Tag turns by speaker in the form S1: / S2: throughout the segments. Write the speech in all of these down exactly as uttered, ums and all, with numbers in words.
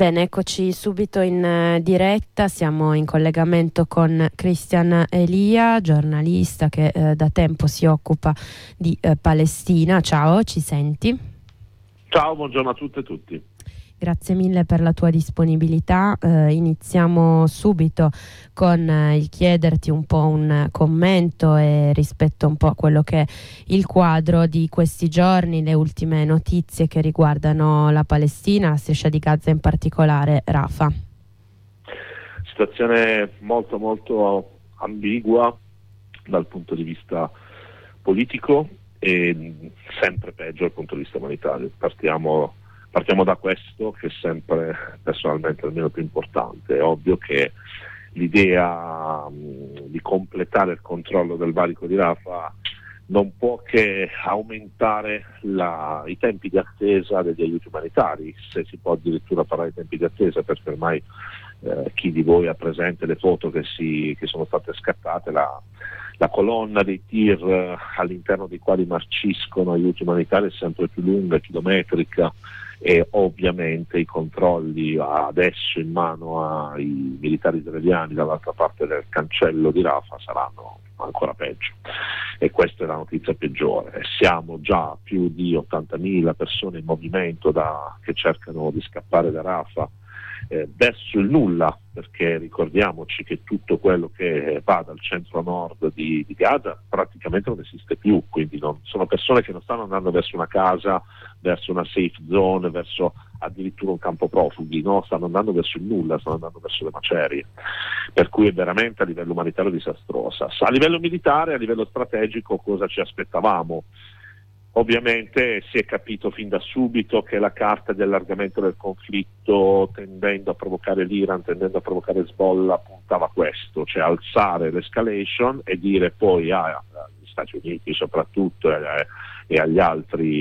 S1: Bene, eccoci subito in eh, diretta, siamo in collegamento con Christian Elia, giornalista che eh, da tempo si occupa di eh, Palestina. Ciao, ci senti?
S2: Ciao, buongiorno a tutte e tutti.
S1: Grazie mille per la tua disponibilità. Eh, iniziamo subito con eh, il chiederti un po' un commento e rispetto un po' a quello che è il quadro di questi giorni, le ultime notizie che riguardano la Palestina, la striscia di Gaza in particolare, Rafa.
S2: Situazione molto molto ambigua dal punto di vista politico e sempre peggio dal punto di vista umanitario. Partiamo Partiamo da questo, che è sempre personalmente almeno più importante. È ovvio che l'idea mh, di completare il controllo del valico di Rafah non può che aumentare la, i tempi di attesa degli aiuti umanitari, se si può addirittura parlare di tempi di attesa, perché ormai eh, chi di voi ha presente le foto che, si, che sono state scattate, la, la colonna dei tir eh, all'interno dei quali marciscono aiuti umanitari è sempre più lunga, chilometrica, e ovviamente i controlli adesso in mano ai militari israeliani dall'altra parte del cancello di Rafah saranno ancora peggio, e questa è la notizia peggiore. Siamo già più di ottantamila persone in movimento da, che cercano di scappare da Rafah eh, verso il nulla, perché ricordiamoci che tutto quello che va dal centro-nord di, di Gaza praticamente non esiste più, quindi non, sono persone che non stanno andando verso una casa, verso una safe zone, verso addirittura un campo profughi, no? Stanno andando verso il nulla, stanno andando verso le macerie, per cui è veramente a livello umanitario disastrosa. A livello militare, a livello strategico, cosa ci aspettavamo? Ovviamente si è capito fin da subito che la carta di allargamento del conflitto, tendendo a provocare l'Iran, tendendo a provocare Hezbollah, puntava a questo, cioè alzare l'escalation e dire poi ah, agli Stati Uniti soprattutto eh, e agli altri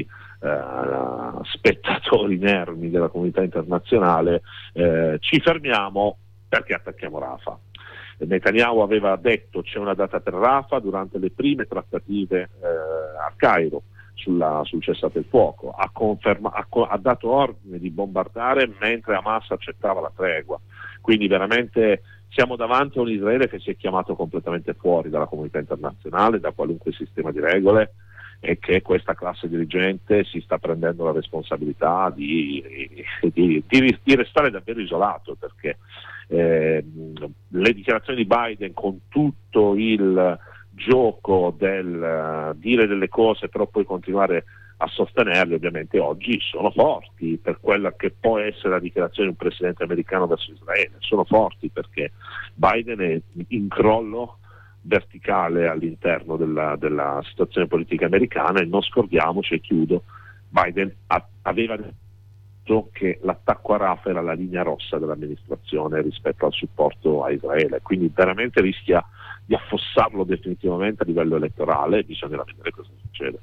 S2: eh, spettatori inermi della comunità internazionale, eh, ci fermiamo perché attacchiamo Rafah. Netanyahu aveva detto c'è una data per Rafah durante le prime trattative eh, a Cairo Sulla, sul cessate il fuoco, ha, conferma, ha, ha dato ordine di bombardare mentre Hamas accettava la tregua, quindi veramente siamo davanti a un Israele che si è chiamato completamente fuori dalla comunità internazionale, da qualunque sistema di regole, e che questa classe dirigente si sta prendendo la responsabilità di, di, di, di restare davvero isolato, perché eh, le dichiarazioni di Biden, con tutto il gioco del uh, dire delle cose però poi continuare a sostenerle, ovviamente oggi sono forti per quella che può essere la dichiarazione di un presidente americano verso Israele, sono forti perché Biden è in crollo verticale all'interno della, della situazione politica americana, e non scordiamoci, e chiudo, Biden ha, aveva detto che l'attacco a Rafah era la linea rossa dell'amministrazione rispetto al supporto a Israele, quindi veramente rischia di affossarlo definitivamente a livello elettorale. Bisognerà vedere cosa succede.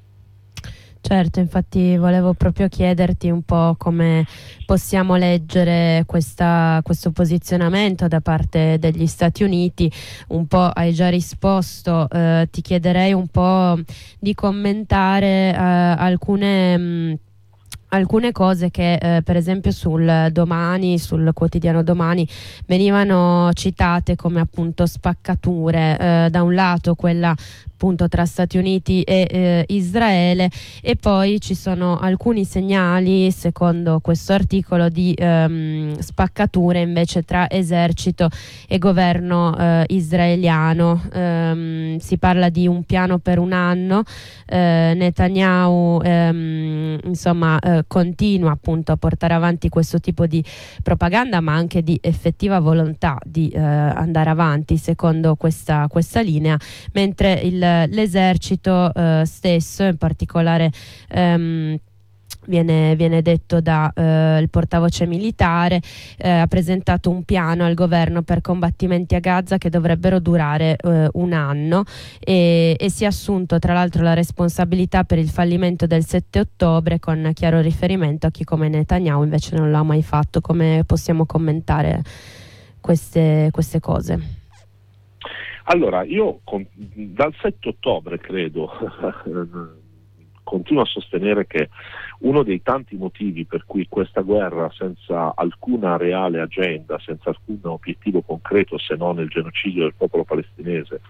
S1: Certo, infatti volevo proprio chiederti un po' come possiamo leggere questa, questo posizionamento da parte degli Stati Uniti. Un po' hai già risposto, eh, ti chiederei un po' di commentare eh, alcune mh, alcune cose che eh, per esempio sul Domani, sul quotidiano Domani, venivano citate come appunto spaccature, eh, da un lato quella appunto tra Stati Uniti e eh, Israele, e poi ci sono alcuni segnali, secondo questo articolo, di ehm, spaccature invece tra esercito e governo eh, israeliano. Ehm, si parla di un piano per un anno. eh, Netanyahu ehm, insomma eh, continua appunto a portare avanti questo tipo di propaganda, ma anche di effettiva volontà di eh, andare avanti secondo questa, questa linea, mentre il l'esercito eh, stesso, in particolare ehm, Viene, viene detto da eh, il portavoce militare, eh, ha presentato un piano al governo per combattimenti a Gaza che dovrebbero durare eh, un anno, e, e si è assunto tra l'altro la responsabilità per il fallimento del sette ottobre, con chiaro riferimento a chi come Netanyahu invece non l'ha mai fatto. Come possiamo commentare queste, queste cose?
S2: Allora, io con, dal sette ottobre credo continuo a sostenere che uno dei tanti motivi per cui questa guerra, senza alcuna reale agenda, senza alcun obiettivo concreto se non il genocidio del popolo palestinese,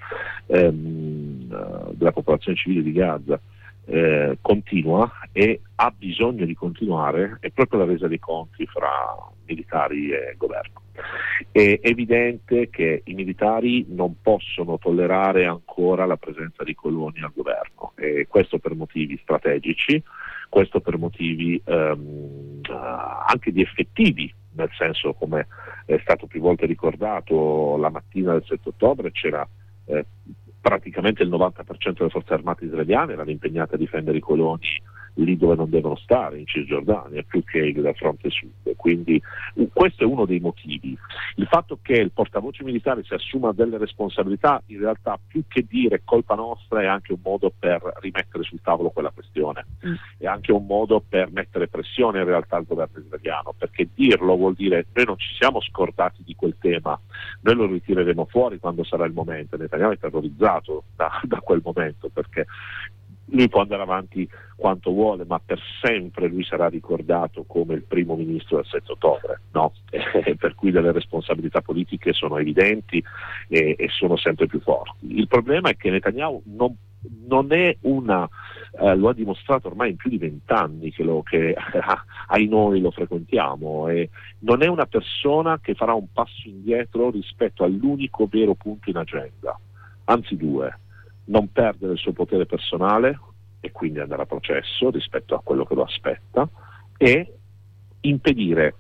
S2: ehm, della popolazione civile di Gaza, eh, continua e ha bisogno di continuare, è proprio la resa dei conti fra militari e governo. È evidente che i militari non possono tollerare ancora la presenza di coloni al governo, e questo per motivi strategici, questo per motivi ehm, anche di effettivi, nel senso, come è stato più volte ricordato, la mattina del sette ottobre c'era eh, praticamente il novanta per cento delle forze armate israeliane erano impegnate a difendere i coloni lì dove non devono stare, in Cisgiordania, più che dal fronte sud. Quindi uh, questo è uno dei motivi. Il fatto che il portavoce militare si assuma delle responsabilità, in realtà più che dire colpa nostra, è anche un modo per rimettere sul tavolo quella questione, mm. è anche un modo per mettere pressione in realtà al governo israeliano, perché dirlo vuol dire noi non ci siamo scordati di quel tema, noi lo ritireremo fuori quando sarà il momento. Netanyahu è terrorizzato da, da quel momento, perché lui può andare avanti quanto vuole, ma per sempre lui sarà ricordato come il primo ministro del sette ottobre, no? E per cui delle responsabilità politiche sono evidenti e, e sono sempre più forti. Il problema è che Netanyahu non, non è una, eh, lo ha dimostrato ormai in più di vent'anni che, lo, che ai noi lo frequentiamo, e non è una persona che farà un passo indietro rispetto all'unico vero punto in agenda, anzi due: non perdere il suo potere personale e quindi andare a processo rispetto a quello che lo aspetta, e impedire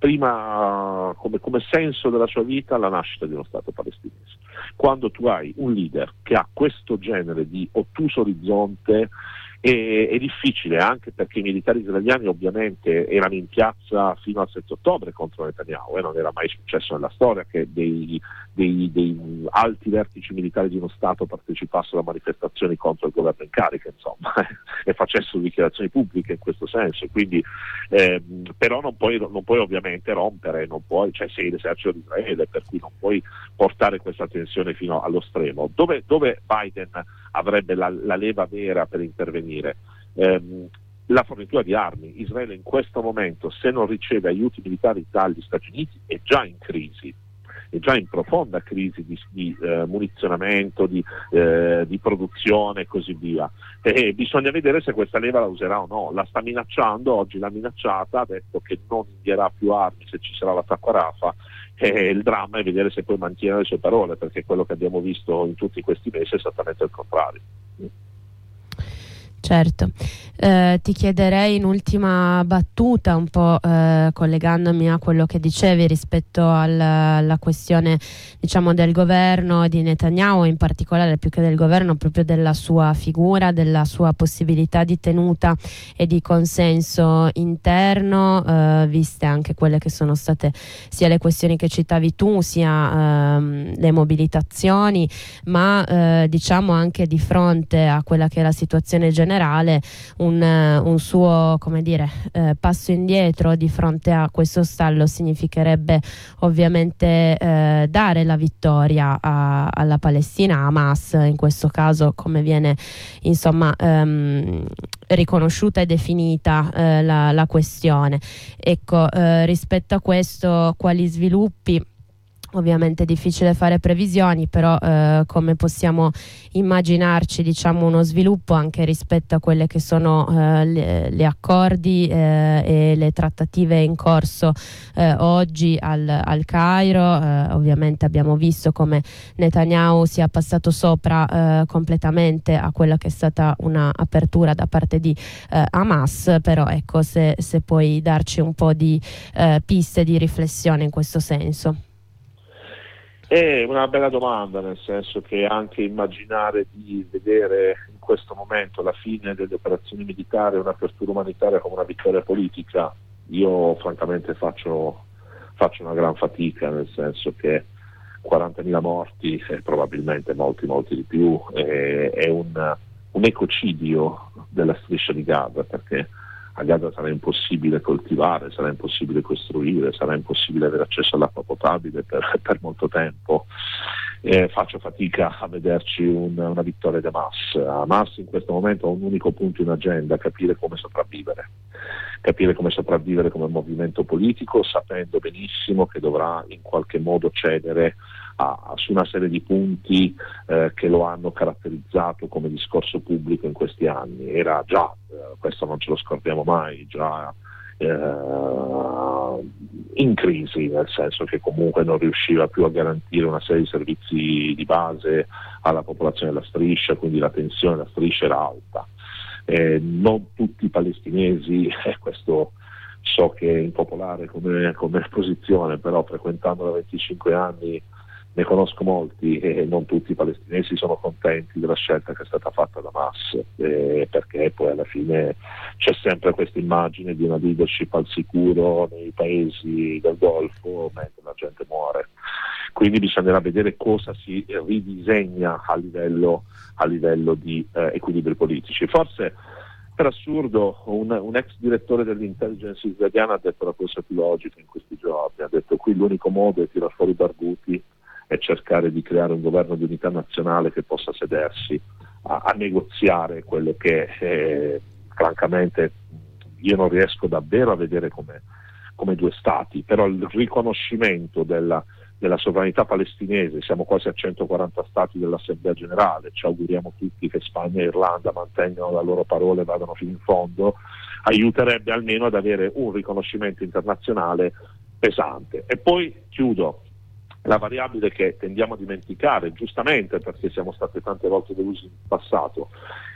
S2: prima come, come senso della sua vita la nascita di uno Stato palestinese. Quando tu hai un leader che ha questo genere di ottuso orizzonte, è, è difficile, anche perché i militari israeliani ovviamente erano in piazza fino al sette ottobre contro Netanyahu, e eh, non era mai successo nella storia che dei, dei, dei alti vertici militari di uno Stato partecipassero a manifestazioni contro il governo in carica, insomma, e facessero dichiarazioni pubbliche in questo senso. Quindi eh, però non puoi, non puoi ovviamente rompere, non puoi, cioè sei l'esercito di Israele, per cui non puoi portare questa tensione fino allo stremo. Dove, dove Biden avrebbe la, la leva vera per intervenire? Ehm, la fornitura di armi. Israele in questo momento, se non riceve aiuti militari dagli Stati Uniti, è già in crisi, è già in profonda crisi di, di eh, munizionamento, di, eh, di produzione e così via. E bisogna vedere se questa leva la userà o no. La sta minacciando, oggi l'ha minacciata, ha detto che non invierà più armi se ci sarà l'attacco a Rafah, e il dramma è vedere se poi mantiene le sue parole, perché quello che abbiamo visto in tutti questi mesi è esattamente il contrario.
S1: Certo, eh, ti chiederei in ultima battuta, un po' eh, collegandomi a quello che dicevi rispetto alla, alla questione, diciamo, del governo di Netanyahu, in particolare più che del governo proprio della sua figura, della sua possibilità di tenuta e di consenso interno, eh, viste anche quelle che sono state sia le questioni che citavi tu, sia ehm, le mobilitazioni, ma eh, diciamo anche di fronte a quella che è la situazione generale, un, un suo, come dire, eh, passo indietro di fronte a questo stallo significherebbe ovviamente eh, dare la vittoria a, alla Palestina, a Hamas in questo caso, come viene insomma ehm, riconosciuta e definita eh, la, la questione. Ecco, eh, rispetto a questo quali sviluppi? Ovviamente è difficile fare previsioni, però eh, come possiamo immaginarci, diciamo, uno sviluppo anche rispetto a quelle che sono eh, le, le accordi eh, e le trattative in corso eh, oggi al, al Cairo. Eh, ovviamente abbiamo visto come Netanyahu sia passato sopra eh, completamente a quella che è stata una apertura da parte di eh, Hamas, però ecco, se, se puoi darci un po' di eh, piste di riflessione in questo senso.
S2: È una bella domanda, nel senso che anche immaginare di vedere in questo momento la fine delle operazioni militari, un'apertura umanitaria come una vittoria politica, io francamente faccio, faccio una gran fatica, nel senso che quarantamila morti, e probabilmente molti molti di più, è, è un, un ecocidio della striscia di Gaza, perché a Gaza sarà impossibile coltivare, sarà impossibile costruire, sarà impossibile avere accesso all'acqua potabile per, per molto tempo. eh, faccio fatica a vederci un, una vittoria di Hamas. Hamas in questo momento ha un unico punto in agenda: capire come sopravvivere. capire come sopravvivere come movimento politico, sapendo benissimo che dovrà in qualche modo cedere a, a, su una serie di punti eh, che lo hanno caratterizzato come discorso pubblico in questi anni. Era già, eh, questo non ce lo scordiamo mai, già eh, in crisi, nel senso che comunque non riusciva più a garantire una serie di servizi di base alla popolazione della striscia, quindi la tensione della striscia era alta. Eh, non tutti i palestinesi, eh, questo so che è impopolare come, come posizione, però frequentando da venticinque anni ne conosco molti, e non tutti i palestinesi sono contenti della scelta che è stata fatta da Hamas, eh, perché poi alla fine c'è sempre questa immagine di una leadership al sicuro nei paesi del Golfo mentre la gente muore. Quindi bisognerà vedere cosa si ridisegna a livello, a livello di eh, equilibri politici. Forse, per assurdo, un, un ex direttore dell'intelligence israeliana ha detto la cosa più logica in questi giorni: ha detto qui l'unico modo è tirar fuori i barbuti e cercare di creare un governo di unità nazionale che possa sedersi a, a negoziare quello che eh, francamente io non riesco davvero a vedere come, come due stati, però il riconoscimento della della sovranità palestinese. Siamo quasi a centoquaranta stati dell'Assemblea Generale, ci auguriamo tutti che Spagna e Irlanda mantengano la loro parola e vadano fino in fondo, aiuterebbe almeno ad avere un riconoscimento internazionale pesante. E poi chiudo, la variabile che tendiamo a dimenticare, giustamente perché siamo stati tante volte delusi in passato: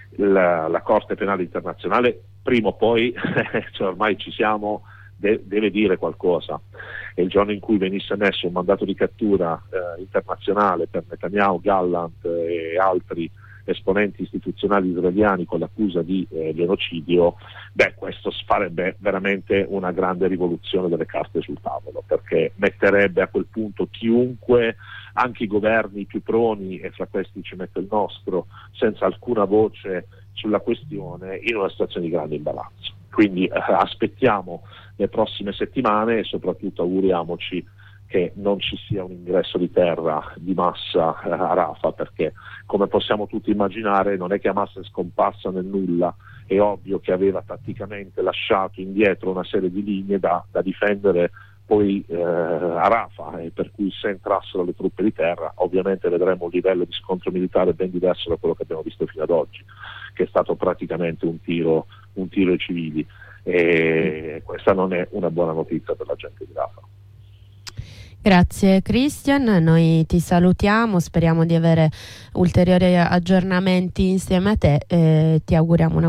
S2: la, la Corte Penale Internazionale prima o poi, cioè ormai ci siamo, de- deve dire qualcosa. E il giorno in cui venisse messo un mandato di cattura eh, internazionale per Netanyahu, Gallant eh, e altri esponenti istituzionali israeliani con l'accusa di eh, genocidio, beh, questo farebbe veramente una grande rivoluzione delle carte sul tavolo, perché metterebbe a quel punto chiunque, anche i governi più proni, e fra questi ci mette il nostro, senza alcuna voce sulla questione, in una situazione di grande imbarazzo. Quindi eh, aspettiamo le prossime settimane e soprattutto auguriamoci che non ci sia un ingresso di terra di massa eh, a Rafah, perché come possiamo tutti immaginare non è che Hamas è scomparsa nel nulla, è ovvio che aveva tatticamente lasciato indietro una serie di linee da, da difendere poi eh, a Rafah, e per cui se entrassero le truppe di terra ovviamente vedremo un livello di scontro militare ben diverso da quello che abbiamo visto fino ad oggi, che è stato praticamente un tiro, un tiro ai civili, e questa non è una buona notizia per la gente di Rafah.
S1: Grazie Christian, noi ti salutiamo, speriamo di avere ulteriori aggiornamenti insieme a te e ti auguriamo una